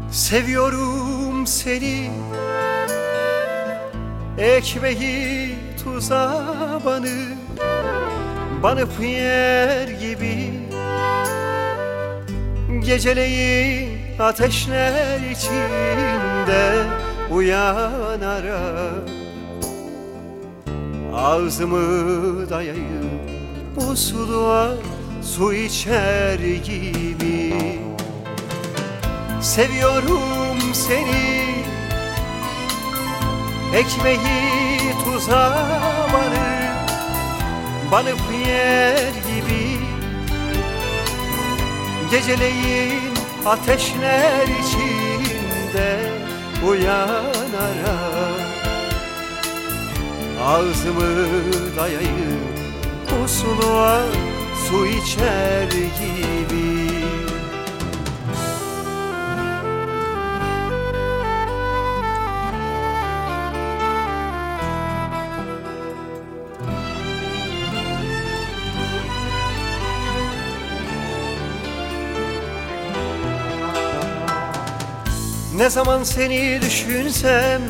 Seviyorum seni, ekmeği tuza banıp yer gibi. Geceleyin ateşler içinde uyanarak ağzımı dayayıp musluğa su içer gibi. Seviyorum seni, ekmeği tuza banıp yer gibi. Geceleyin ateşler içinde uyanarak ağzımı dayayıp musluğa su içer gibi. Ne zaman seni düşünsem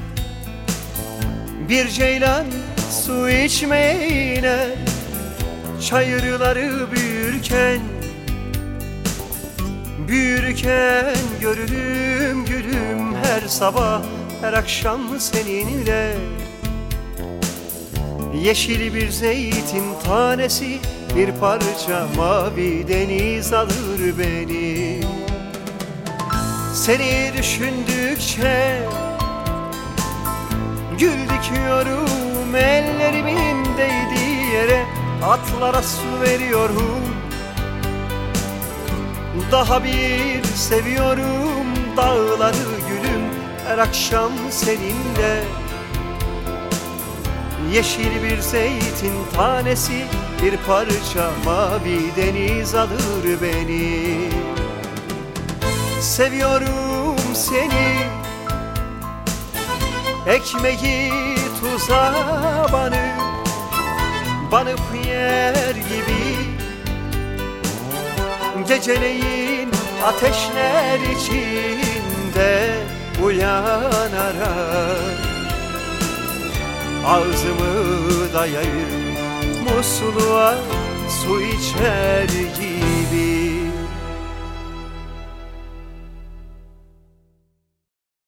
bir ceylan su içmeye iner. Çayırları büyürken görürüm gülüm her sabah her akşam seninle. Yeşil bir zeytin tanesi, bir parça mavi deniz alır beni. Seni düşündükçe gül dikiyorum, ellerimin değdiği yere atlara su veriyorum. Daha bir seviyorum dağları gülüm her akşam seninle. Yeşil bir zeytin tanesi, bir parça mavi deniz alır beni. Seviyorum seni, ekmeği tuza banıp yer gibi. Geceleyin ateşler içinde uyanarak ağzımı dayayıp musluğa su içer gibi.